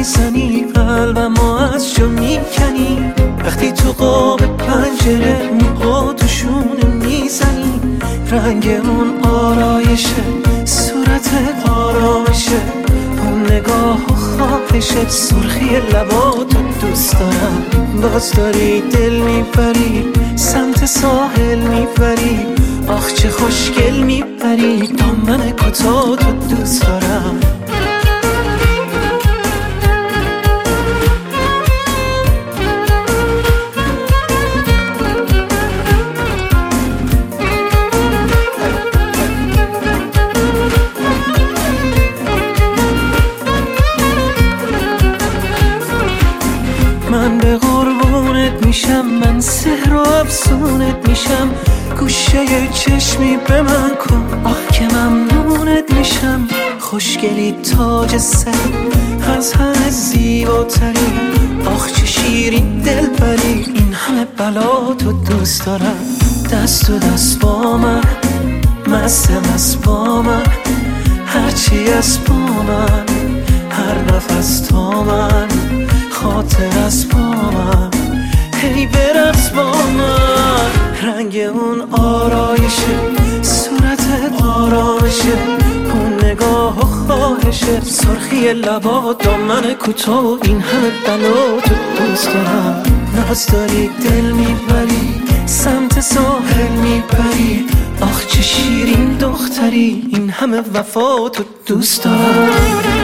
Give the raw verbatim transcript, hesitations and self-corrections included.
میزنی، قلبمو از جا میکنی. وقتی تو قاب پنجره موها تو شونه میزنی، رنگ اون آرایشه، صورتت آرامشه، اون نگاه و خواهشه، سرخی لباتو دوست دارم. باز داری دل میبری، سمت ساحل میبری، آخ چه خوشگل میبری، دامن کوتاه تو دوست دارم. من به قربونت میشم، من سحر و افسونت میشم، گوشه چشمی به من کن، آخ که ممنونت میشم. خوشگلی تاج سر، از همه زیباتری، آخ چه شیرین دل بری، این همه بلا تو دوست دارم. دست و دست با من، مست مست با من، هرچی از با من، هر نفس تا من، خاطر از با من، هی برقص با من. رنگ اون آرایشه، صورتت آرامشه، اون نگاه و خواهشه، سرخی لبا، دامن کوتاه، این همه بلا تو دوست دارم. ناز داری دل میبری، سمت ساحل میبری، آخ چه شیرین دختری، این همه وفا تو دوست دارم.